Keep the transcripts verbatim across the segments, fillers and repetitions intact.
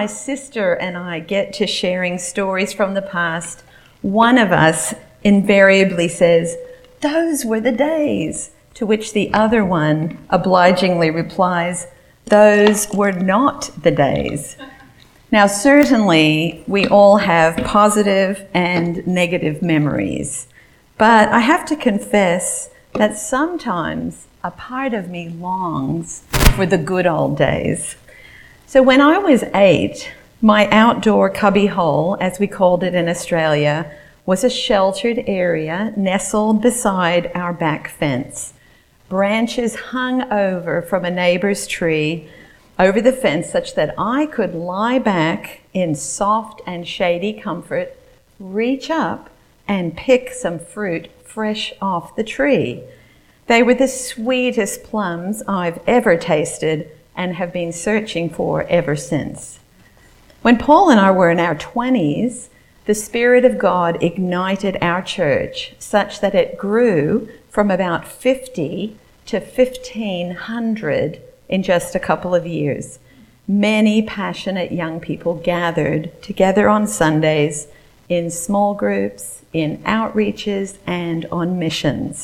my sister and I get to sharing stories from the past, one of us invariably says, "Those were the days," to which the other one obligingly replies, "Those were not the days." Now, certainly, we all have positive and negative memories, but I have to confess that sometimes a part of me longs for the good old days. So when I was eight, my outdoor cubby hole, as we called it in Australia, was a sheltered area nestled beside our back fence. Branches hung over from a neighbor's tree over the fence such that I could lie back in soft and shady comfort, reach up and pick some fruit fresh off the tree. They were the sweetest plums I've ever tasted and have been searching for ever since. When Paul and I were in our twenties, the Spirit of God ignited our church such that it grew from about fifty to fifteen hundred in just a couple of years. Many passionate young people gathered together on Sundays in small groups, in outreaches, and on missions.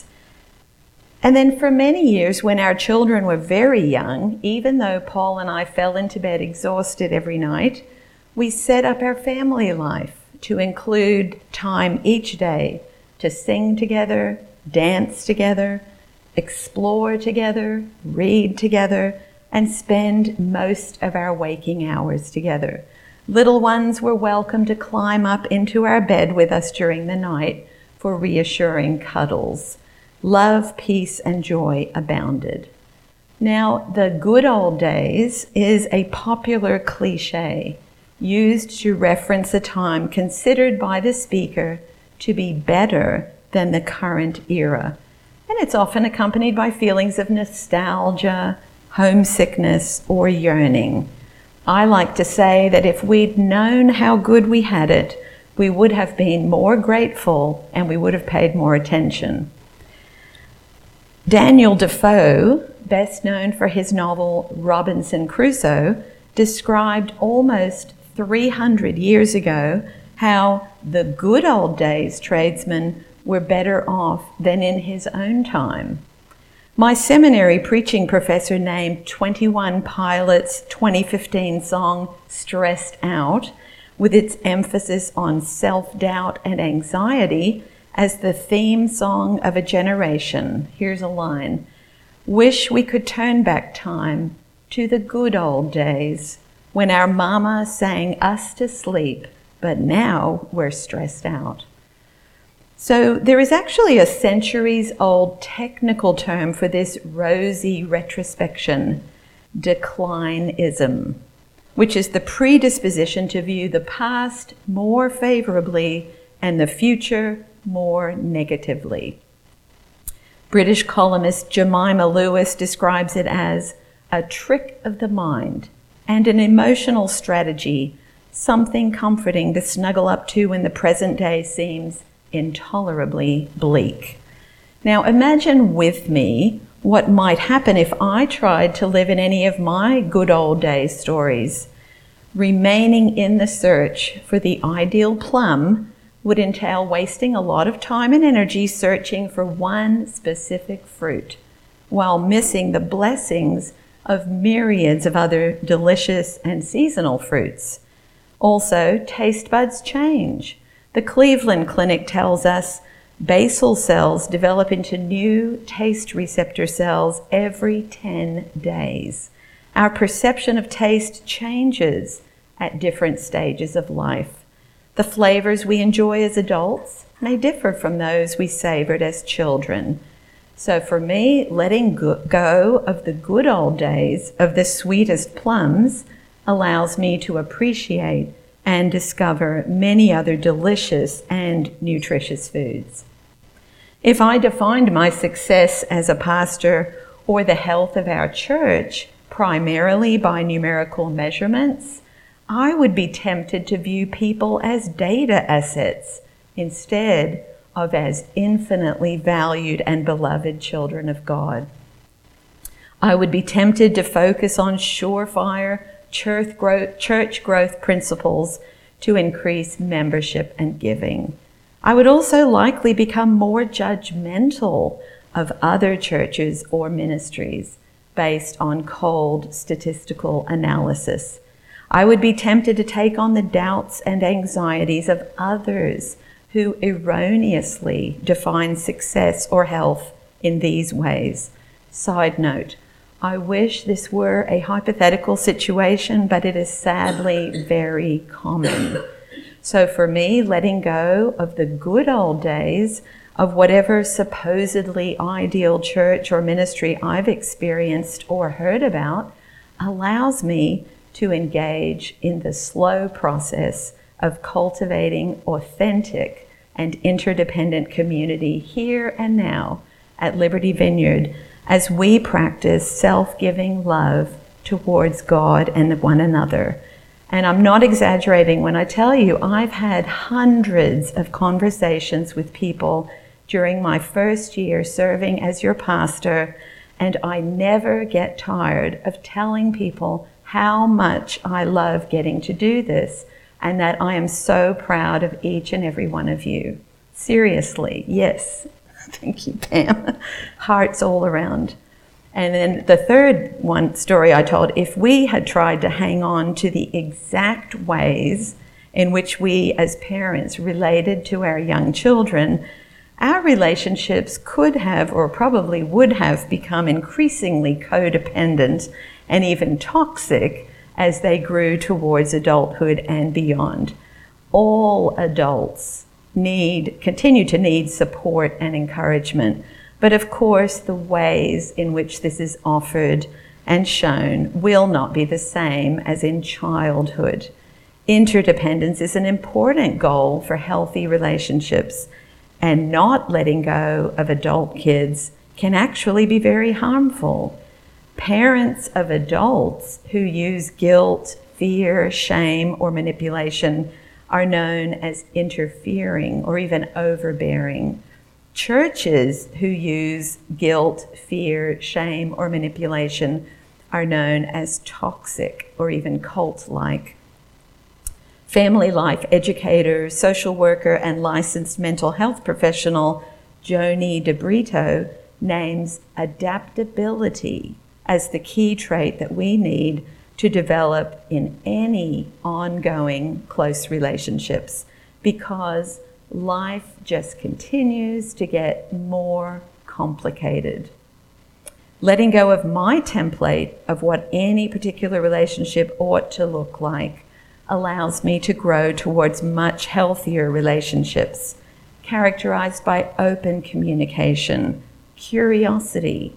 And then for many years, when our children were very young, even though Paul and I fell into bed exhausted every night, we set up our family life to include time each day to sing together, dance together, explore together, read together, and spend most of our waking hours together. Little ones were welcome to climb up into our bed with us during the night for reassuring cuddles. Love, peace, and joy abounded. Now, the good old days is a popular cliche used to reference a time considered by the speaker to be better than the current era. And it's often accompanied by feelings of nostalgia, homesickness, or yearning. I like to say that if we'd known how good we had it, we would have been more grateful and we would have paid more attention. Daniel Defoe, best known for his novel Robinson Crusoe, described almost three hundred years ago how the good old days tradesmen were better off than in his own time. My seminary preaching professor named twenty-one Pilots' twenty fifteen song Stressed Out, with its emphasis on self-doubt and anxiety, as the theme song of a generation. Here's a line: "Wish we could turn back time to the good old days when our mama sang us to sleep, but now we're stressed out." So there is actually a centuries-old technical term for this rosy retrospection, declinism, which is the predisposition to view the past more favorably and the future more negatively. British columnist Jemima Lewis describes it as a trick of the mind and an emotional strategy, something comforting to snuggle up to when the present day seems intolerably bleak. Now imagine with me what might happen if I tried to live in any of my good old days stories. Remaining in the search for the ideal plum would entail wasting a lot of time and energy searching for one specific fruit, while missing the blessings of myriads of other delicious and seasonal fruits. Also, taste buds change. The Cleveland Clinic tells us basal cells develop into new taste receptor cells every ten days. Our perception of taste changes at different stages of life. The flavors we enjoy as adults may differ from those we savored as children. So for me, letting go of the good old days of the sweetest plums allows me to appreciate and discover many other delicious and nutritious foods. If I defined my success as a pastor or the health of our church primarily by numerical measurements, I would be tempted to view people as data assets instead of as infinitely valued and beloved children of God. I would be tempted to focus on surefire church growth, church growth principles to increase membership and giving. I would also likely become more judgmental of other churches or ministries based on cold statistical analysis. I would be tempted to take on the doubts and anxieties of others who erroneously define success or health in these ways. Side note, I wish this were a hypothetical situation, but it is sadly very common. So for me, letting go of the good old days of whatever supposedly ideal church or ministry I've experienced or heard about allows me to engage in the slow process of cultivating authentic and interdependent community here and now at Liberty Vineyard as we practice self-giving love towards God and one another. And I'm not exaggerating when I tell you I've had hundreds of conversations with people during my first year serving as your pastor, and I never get tired of telling people how much I love getting to do this and that I am so proud of each and every one of you. Seriously, yes. Thank you, Pam. Hearts all around. And then the third one story I told, if we had tried to hang on to the exact ways in which we as parents related to our young children, our relationships could have or probably would have become increasingly codependent and even toxic as they grew towards adulthood and beyond. All adults need, continue to need support and encouragement, but of course the ways in which this is offered and shown will not be the same as in childhood. Interdependence is an important goal for healthy relationships, and not letting go of adult kids can actually be very harmful. Parents of adults who use guilt, fear, shame, or manipulation are known as interfering or even overbearing. Churches who use guilt, fear, shame, or manipulation are known as toxic or even cult-like. Family life educator, social worker, and licensed mental health professional Joni DeBrito names adaptability as the key trait that we need to develop in any ongoing close relationships, because life just continues to get more complicated. Letting go of my template of what any particular relationship ought to look like allows me to grow towards much healthier relationships, characterized by open communication, curiosity,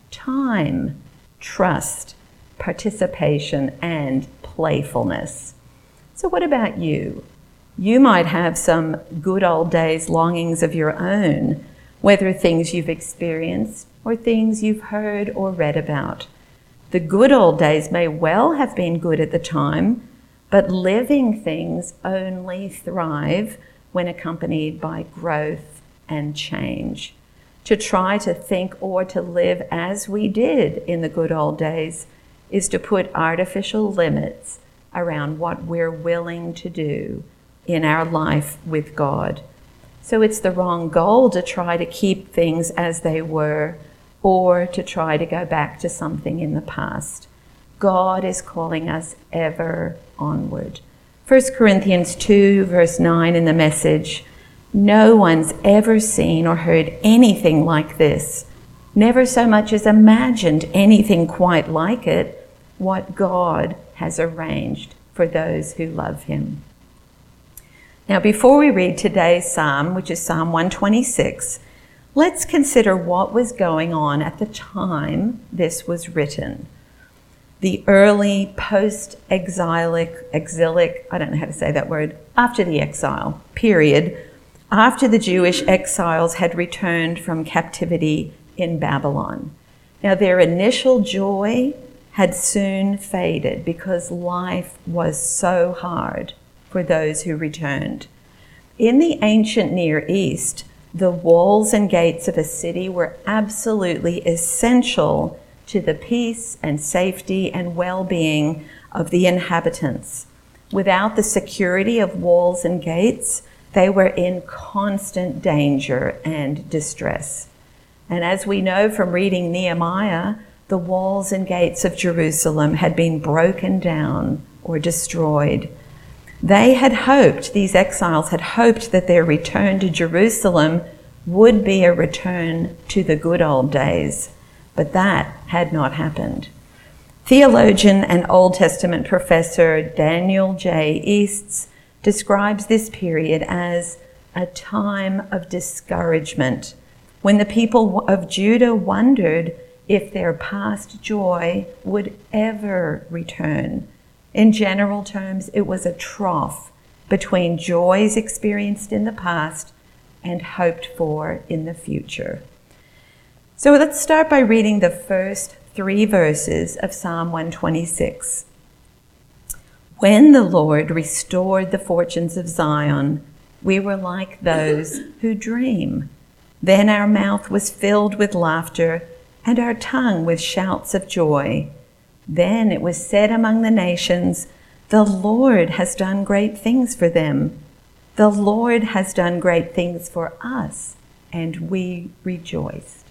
time, trust, participation, and playfulness. So what about you? You might have some good old days longings of your own, whether things you've experienced or things you've heard or read about. The good old days may well have been good at the time, but living things only thrive when accompanied by growth and change. To try to think or to live as we did in the good old days is to put artificial limits around what we're willing to do in our life with God. So it's the wrong goal to try to keep things as they were or to try to go back to something in the past. God is calling us ever onward. First Corinthians two, verse nine in the Message, no one's ever seen or heard anything like this, never so much as imagined anything quite like it, what God has arranged for those who love him. Now, before we read today's psalm, which is Psalm one twenty-six, let's consider what was going on at the time this was written. The early post-exilic, exilic, I don't know how to say that word, after the exile period, after the Jewish exiles had returned from captivity in Babylon. Now, their initial joy had soon faded because life was so hard for those who returned. In the ancient Near East, the walls and gates of a city were absolutely essential to the peace and safety and well-being of the inhabitants. Without the security of walls and gates, they were in constant danger and distress. And as we know from reading Nehemiah, the walls and gates of Jerusalem had been broken down or destroyed. They had hoped, these exiles had hoped that their return to Jerusalem would be a return to the good old days, but that had not happened. Theologian and Old Testament professor Daniel J. Easts describes this period as a time of discouragement, when the people of Judah wondered if their past joy would ever return. In general terms, it was a trough between joys experienced in the past and hoped for in the future. So let's start by reading the first three verses of Psalm one twenty-six. When the Lord restored the fortunes of Zion, we were like those who dream. Then our mouth was filled with laughter and our tongue with shouts of joy. Then it was said among the nations, the Lord has done great things for them. The Lord has done great things for us, and we rejoiced.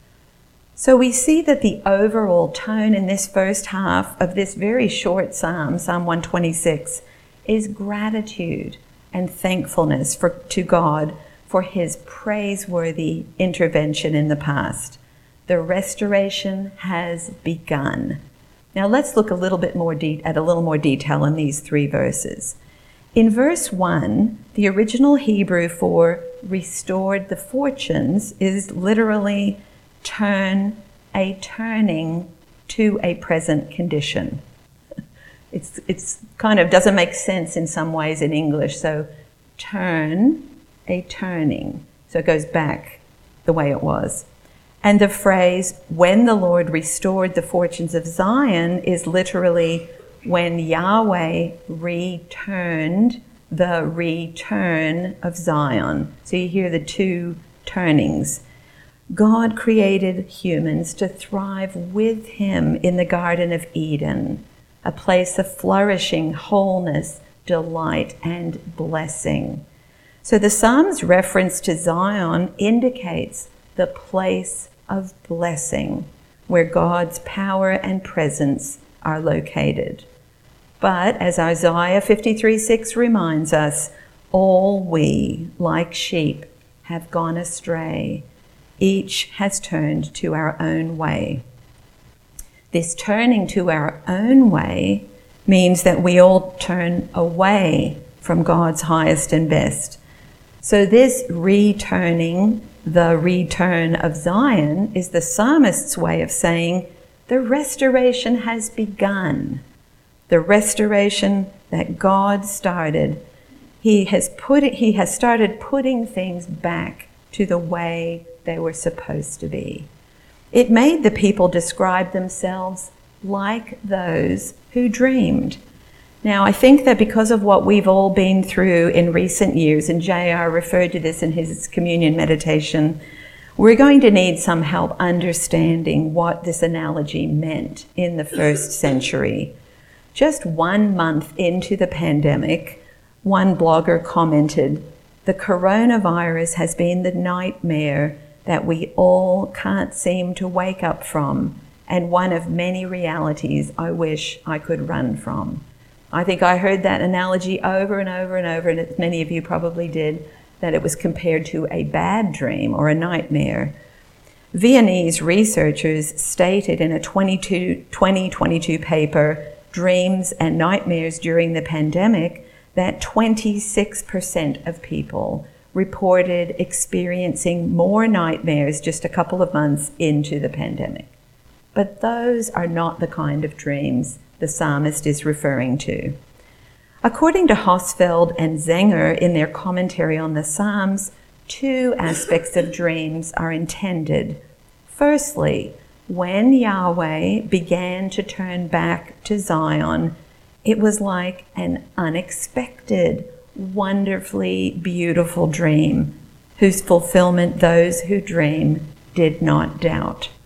So we see that the overall tone in this first half of this very short psalm, Psalm one twenty-six, is gratitude and thankfulness for, to God for his praiseworthy intervention in the past. The restoration has begun. Now let's look a little bit more de- at a little more detail in these three verses. In verse one, the original Hebrew for restored the fortunes is literally turn, a turning to a present condition. It's it's kind of doesn't make sense in some ways in English. So turn, a turning. So it goes back the way it was. And the phrase, when the Lord restored the fortunes of Zion, is literally when Yahweh returned the return of Zion. So you hear the two turnings. God created humans to thrive with him in the Garden of Eden, a place of flourishing, wholeness, delight, and blessing. So the Psalm's reference to Zion indicates the place of blessing, where God's power and presence are located. But as Isaiah fifty-three six reminds us, all we, like sheep, have gone astray. Each has turned to our own way. This turning to our own way means that we all turn away from God's highest and best. So this returning, the return of Zion, is the psalmist's way of saying the restoration has begun. The restoration that God started. He has put it, he has started putting things back to the way they were supposed to be. It made the people describe themselves like those who dreamed. Now, I think that because of what we've all been through in recent years, and J R referred to this in his communion meditation, we're going to need some help understanding what this analogy meant in the first century. Just one month into the pandemic, one blogger commented, "The coronavirus has been the nightmare that we all can't seem to wake up from, and one of many realities I wish I could run from." I think I heard that analogy over and over and over, and as many of you probably did, that it was compared to a bad dream or a nightmare. Viennese researchers stated in a twenty twenty-two paper, Dreams and Nightmares During the Pandemic, that twenty-six percent of people reported experiencing more nightmares just a couple of months into the pandemic. But those are not the kind of dreams the psalmist is referring to. According to Hosfeld and Zenger in their commentary on the Psalms, two aspects of dreams are intended. Firstly, when Yahweh began to turn back to Zion, it was like an unexpected, wonderfully beautiful dream, whose fulfillment those who dream did not doubt.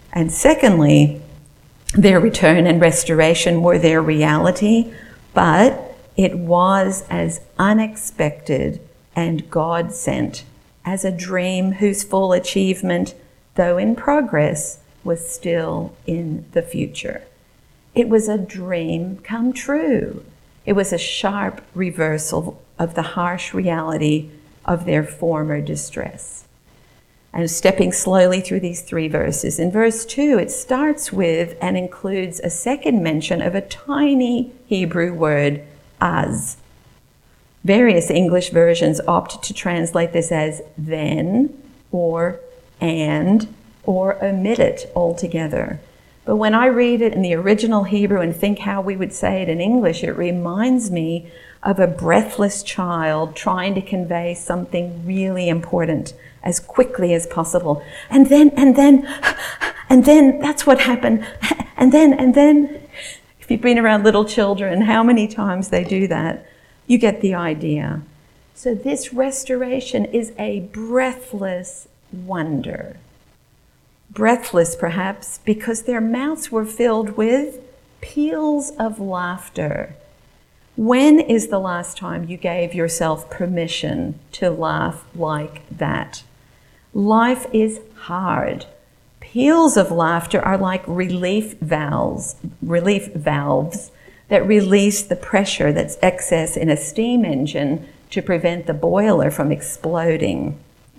And secondly, their return and restoration were their reality, but it was as unexpected and God-sent as a dream whose full achievement, though in progress, was still in the future. It was a dream come true. It was a sharp reversal of the harsh reality of their former distress. And stepping slowly through these three verses. In verse two, it starts with and includes a second mention of a tiny Hebrew word, az. Various English versions opt to translate this as then, or and, or omit it altogether. But when I read it in the original Hebrew and think how we would say it in English, it reminds me of a breathless child trying to convey something really important as quickly as possible. And then, and then, and then, that's what happened. And then, and then, if you've been around little children, how many times they do that, you get the idea. So this restoration is a breathless wonder. Breathless, perhaps, because their mouths were filled with peals of laughter. When is the last time you gave yourself permission to laugh like that? Life is hard. Peals of laughter are like relief valves, relief valves that release the pressure that's excess in a steam engine to prevent the boiler from exploding.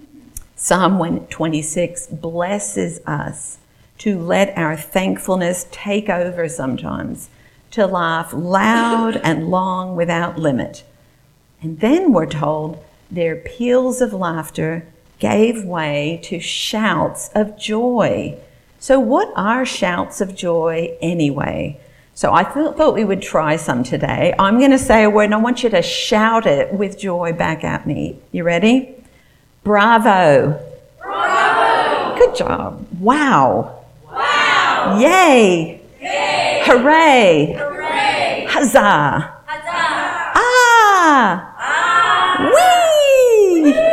Psalm one twenty-six blesses us to let our thankfulness take over sometimes, to laugh loud and long without limit. And then we're told their peals of laughter gave way to shouts of joy. So what are shouts of joy anyway? So I th- thought we would try some today. I'm going to say a word and I want you to shout it with joy back at me. You ready? Bravo. Bravo. Good job. Wow. Wow. Yay. Yay. Hooray. Hooray. Huzzah. Huzzah. Ah. Ah. Whee. Whee.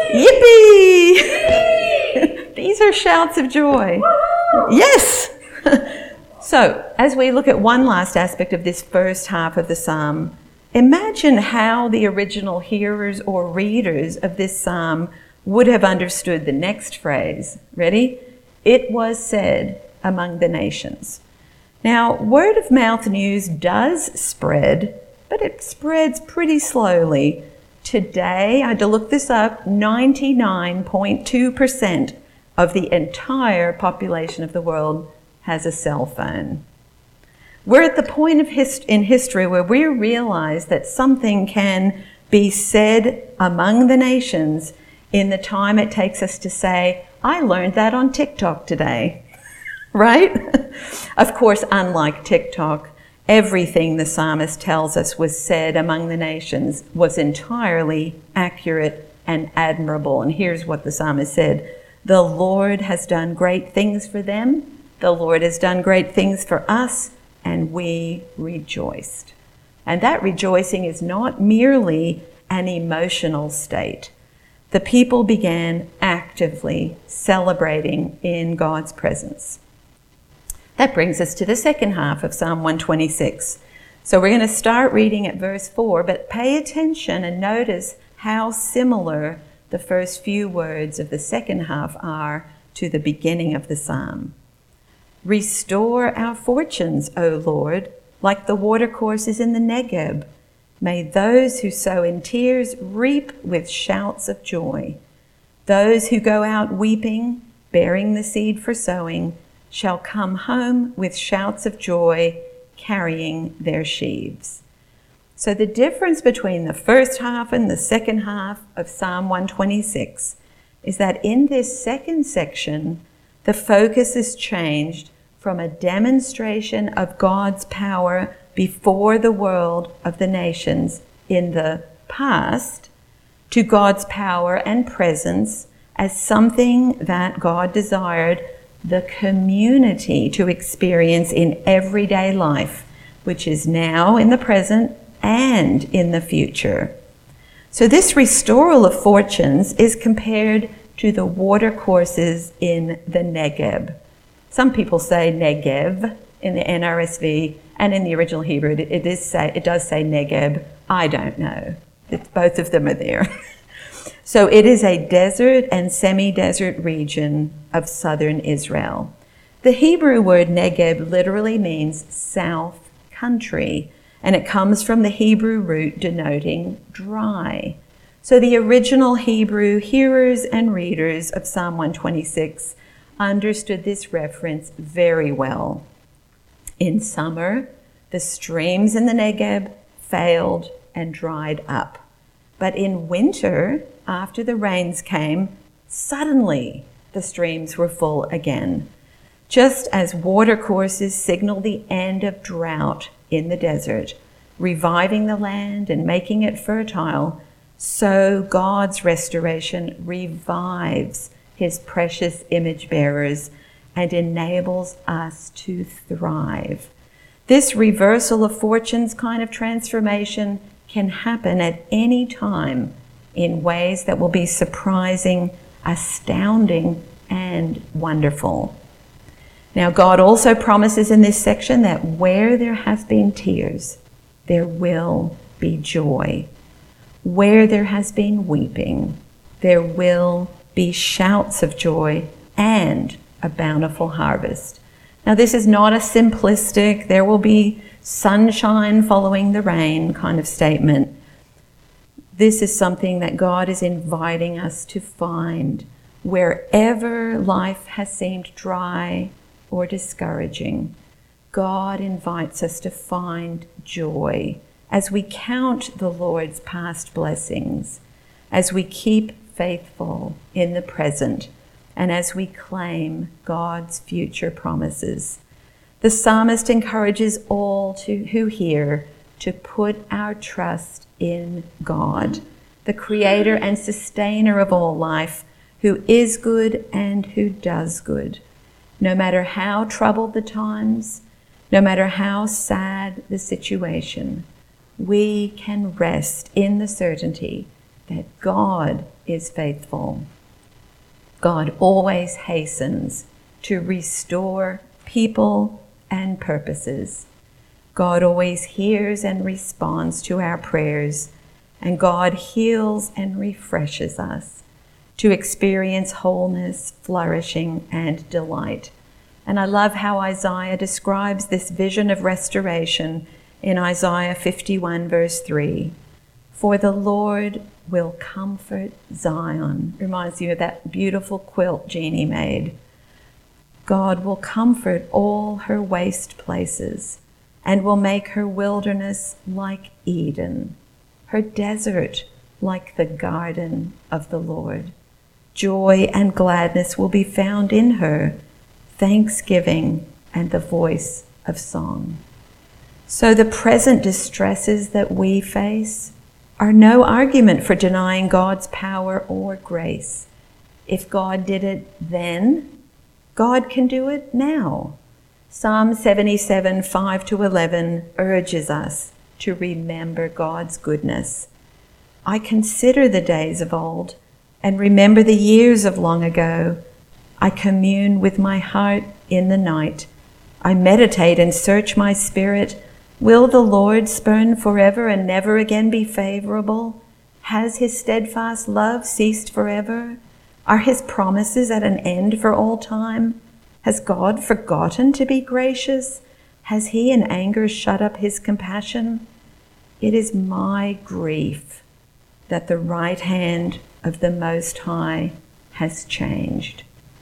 Yippee. Yippee. These are shouts of joy. Woo-hoo. Yes. So, as we look at one last aspect of this first half of the psalm, imagine how the original hearers or readers of this psalm would have understood the next phrase. Ready? It was said among the nations. Now, word of mouth news does spread, but it spreads pretty slowly. Today, I had to look this up, ninety-nine point two percent of the entire population of the world has a cell phone. We're at the point of hist- in history where we realize that something can be said among the nations in the time it takes us to say, I learned that on TikTok today, right? Of course, unlike TikTok, everything the psalmist tells us was said among the nations was entirely accurate and admirable. And here's what the psalmist said. The Lord has done great things for them. The Lord has done great things for us, and we rejoiced. And that rejoicing is not merely an emotional state. The people began actively celebrating in God's presence. That brings us to the second half of Psalm one twenty-six. So we're going to start reading at verse four, but pay attention and notice how similar the first few words of the second half are to the beginning of the psalm. Restore our fortunes, O Lord, like the watercourses in the Negeb. May those who sow in tears reap with shouts of joy. Those who go out weeping, bearing the seed for sowing, shall come home with shouts of joy, carrying their sheaves. So the difference between the first half and the second half of Psalm one twenty-six is that in this second section, the focus is changed from a demonstration of God's power before the world of the nations in the past to God's power and presence as something that God desired the community to experience in everyday life, which is now in the present and in the future. So this restoral of fortunes is compared to the watercourses in the Negeb. Some people say Negev in the N R S V, and in the original Hebrew it, it is say it does say Negeb. I don't know. It's, both of them are there. So it is a desert and semi-desert region of southern Israel. The Hebrew word Negeb literally means south country, and it comes from the Hebrew root denoting dry. So the original Hebrew hearers and readers of Psalm one twenty-six understood this reference very well. In summer, the streams in the Negeb failed and dried up. But in winter, after the rains came, suddenly the streams were full again. Just as watercourses signal the end of drought in the desert, reviving the land and making it fertile, so God's restoration revives his precious image bearers and enables us to thrive. This reversal of fortunes kind of transformation can happen at any time in ways that will be surprising, astounding, and wonderful. Now, God also promises in this section that where there have been tears, there will be joy. Where there has been weeping, there will be shouts of joy and a bountiful harvest. Now, this is not a simplistic, there will be sunshine following the rain kind of statement. This is something that God is inviting us to find wherever life has seemed dry or discouraging. God invites us to find joy as we count the Lord's past blessings, as we keep faithful in the present, and as we claim God's future promises. The psalmist encourages all to, who hear to put our trust in God, the creator and sustainer of all life, who is good and who does good. No matter how troubled the times, no matter how sad the situation, we can rest in the certainty that God is faithful. God always hastens to restore people and purposes. God always hears and responds to our prayers, and God heals and refreshes us to experience wholeness, flourishing, and delight. And I love how Isaiah describes this vision of restoration in Isaiah fifty-one, verse three. For the Lord will comfort Zion. Reminds you of that beautiful quilt Jeannie made. God will comfort all her waste places and will make her wilderness like Eden, her desert like the garden of the Lord. Joy and gladness will be found in her, thanksgiving and the voice of song. So the present distresses that we face are no argument for denying God's power or grace. If God did it then, God can do it now. Psalm seventy-seven, five to eleven urges us to remember God's goodness. I consider the days of old and remember the years of long ago. I commune with my heart in the night. I meditate and search my spirit. Will the Lord spurn forever and never again be favorable? Has his steadfast love ceased forever? Are his promises at an end for all time? Has God forgotten to be gracious? Has he in anger shut up his compassion? It is my grief that the right hand of the Most High has changed.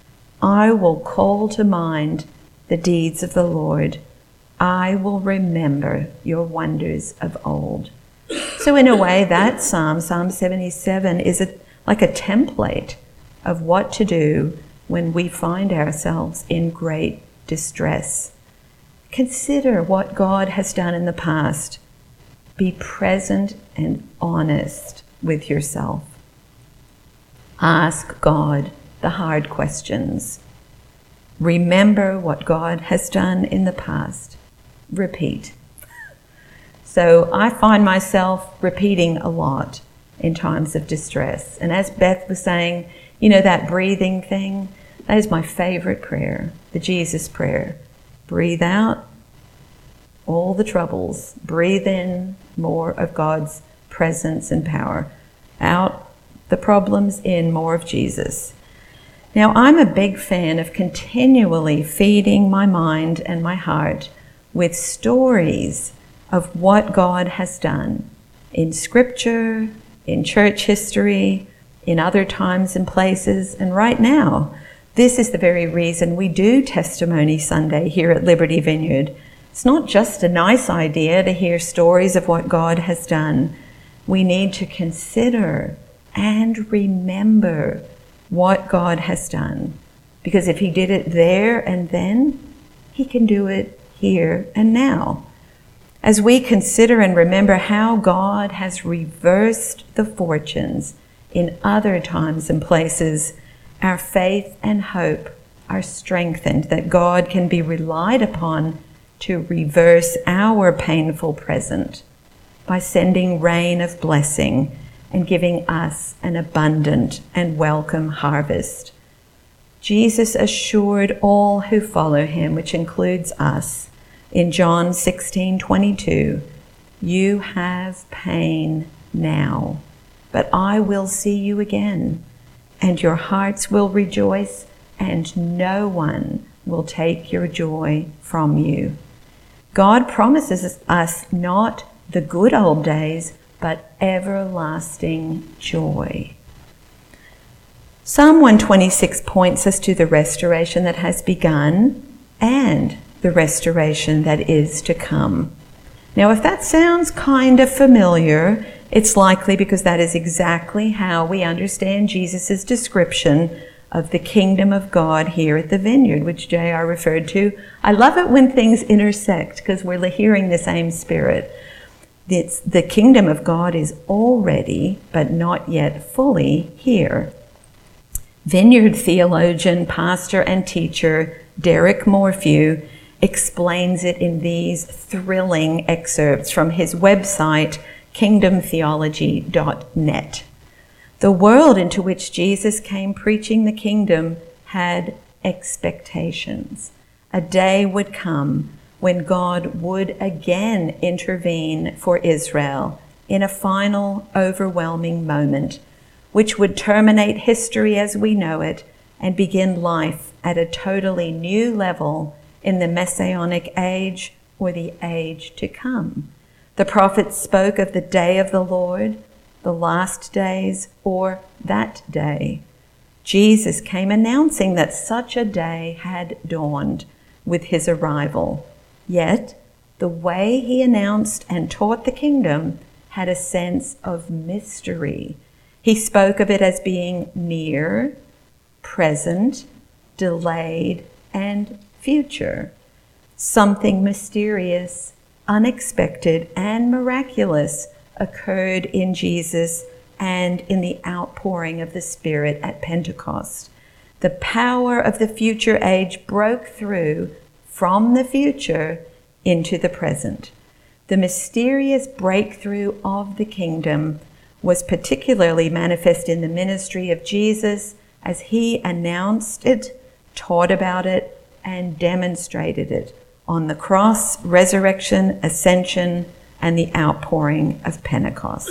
I will call to mind the deeds of the Lord. I will remember your wonders of old. So in a way, that psalm, Psalm seventy-seven, is a, like a template of what to do when we find ourselves in great distress. Consider what God has done in the past. Be present and honest with yourself. Ask God the hard questions. Remember what God has done in the past. Repeat. So I find myself repeating a lot in times of distress. And as Beth was saying, you know, that breathing thing, That is my favorite prayer, the Jesus prayer. Breathe out all the troubles. Breathe in more of God's presence and power. Out the problems, in more of Jesus. Now, I'm a big fan of continually feeding my mind and my heart with stories of what God has done in Scripture, in church history, in other times and places, and right now. This is the very reason we do Testimony Sunday here at Liberty Vineyard. It's not just a nice idea to hear stories of what God has done. We need to consider and remember what God has done. Because if he did it there and then, he can do it here and now. As we consider and remember how God has reversed the fortunes in other times and places, our faith and hope are strengthened that God can be relied upon to reverse our painful present by sending rain of blessing and giving us an abundant and welcome harvest. Jesus assured all who follow him, which includes us, in John sixteen twenty-two, "You have pain now, but I will see you again, and your hearts will rejoice, and no one will take your joy from you." God promises us not the good old days, but everlasting joy. Psalm one twenty-six points us to the restoration that has begun and the restoration that is to come. Now, if that sounds kind of familiar, it's likely because that is exactly how we understand Jesus' description of the kingdom of God here at the Vineyard, which J R referred to. I love it when things intersect because we're hearing the same spirit. It's, the kingdom of God is already, but not yet fully, here. Vineyard theologian, pastor, and teacher Derek Morphew explains it in these thrilling excerpts from his website, kingdom theology dot net. The world into which Jesus came preaching the kingdom had expectations. A day would come when God would again intervene for Israel in a final, overwhelming moment, which would terminate history as we know it and begin life at a totally new level in the Messianic age or the age to come. The prophets spoke of the day of the Lord, the last days, or that day. Jesus came announcing that such a day had dawned with his arrival. Yet, the way he announced and taught the kingdom had a sense of mystery. He spoke of it as being near, present, delayed, and future. Something mysterious, unexpected, and miraculous occurred in Jesus and in the outpouring of the Spirit at Pentecost. The power of the future age broke through from the future into the present. The mysterious breakthrough of the kingdom was particularly manifest in the ministry of Jesus as he announced it, taught about it, and demonstrated it on the cross, resurrection, ascension, and the outpouring of Pentecost.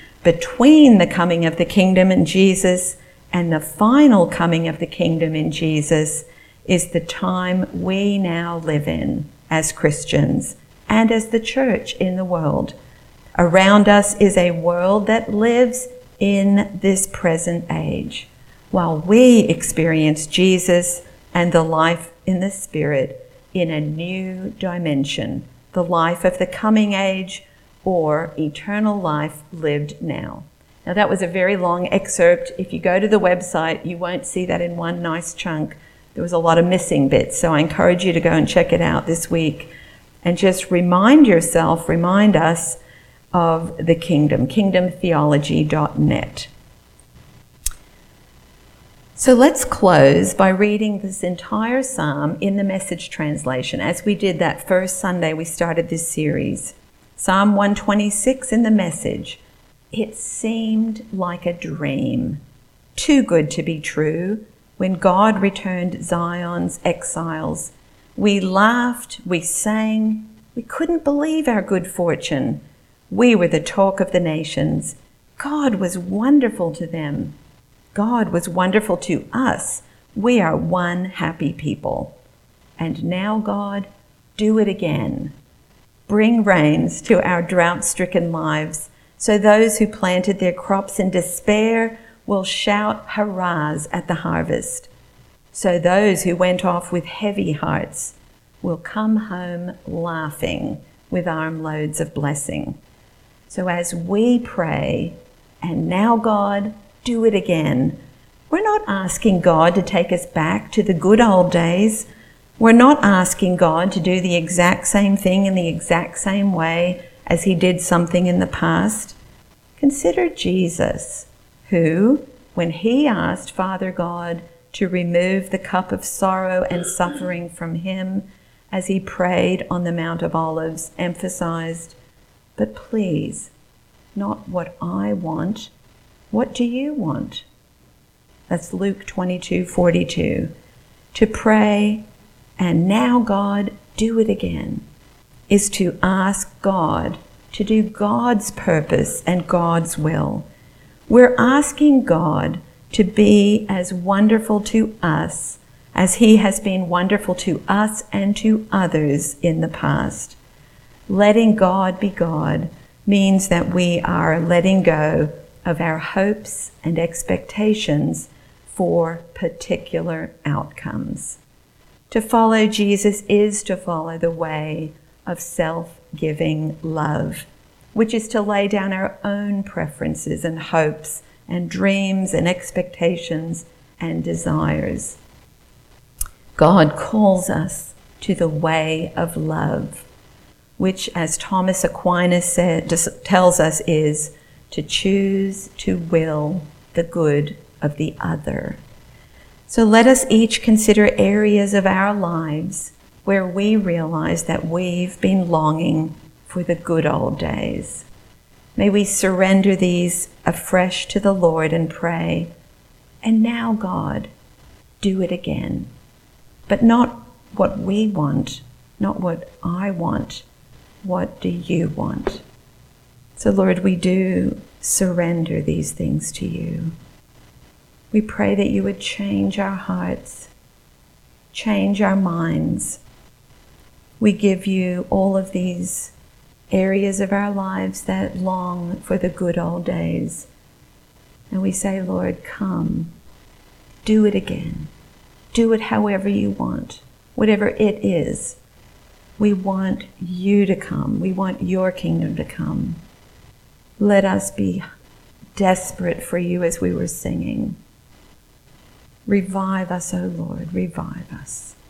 Between the coming of the kingdom in Jesus and the final coming of the kingdom in Jesus is the time we now live in as Christians and as the church in the world. Around us is a world that lives in this present age, while we experience Jesus and the life in the Spirit in a new dimension, the life of the coming age or eternal life lived now. Now, that was a very long excerpt. If you go to the website, you won't see that in one nice chunk. There was a lot of missing bits, so I encourage you to go and check it out this week and just remind yourself, remind us of the kingdom, kingdom theology dot net. So let's close by reading this entire psalm in the Message translation, as we did that first Sunday we started this series. Psalm one twenty-six in the Message. It seemed like a dream, too good to be true, when God returned Zion's exiles. We laughed, we sang, we couldn't believe our good fortune. We were the talk of the nations. God was wonderful to them. God was wonderful to us. We are one happy people. And now, God, do it again. Bring rains to our drought-stricken lives, so those who planted their crops in despair will shout hurrahs at the harvest. So those who went off with heavy hearts will come home laughing with armloads of blessing. So as we pray, and now, God, do it again, we're not asking God to take us back to the good old days. We're not asking God to do the exact same thing in the exact same way as he did something in the past. Consider Jesus, who, when he asked Father God to remove the cup of sorrow and suffering from him as he prayed on the Mount of Olives, emphasized, "But please, not what I want, what do you want?" That's Luke twenty-two forty-two. To pray, "And now, God, do it again," is to ask God to do God's purpose and God's will. We're asking God to be as wonderful to us as he has been wonderful to us and to others in the past. Letting God be God means that we are letting go of our hopes and expectations for particular outcomes. To follow Jesus is to follow the way of self-giving love, which is to lay down our own preferences and hopes and dreams and expectations and desires. God calls us to the way of love, which, as Thomas Aquinas said, tells us, is to choose to will the good of the other. So let us each consider areas of our lives where we realize that we've been longing for the good old days. May we surrender these afresh to the Lord and pray, "And now, God, do it again." But not what we want, not what I want. What do you want? So, Lord, we do surrender these things to you. We pray that you would change our hearts, change our minds. We give you all of these areas of our lives that long for the good old days. And we say, Lord, come, do it again. Do it however you want, whatever it is. We want you to come. We want your kingdom to come. Let us be desperate for you as we were singing. Revive us, O Lord, revive us.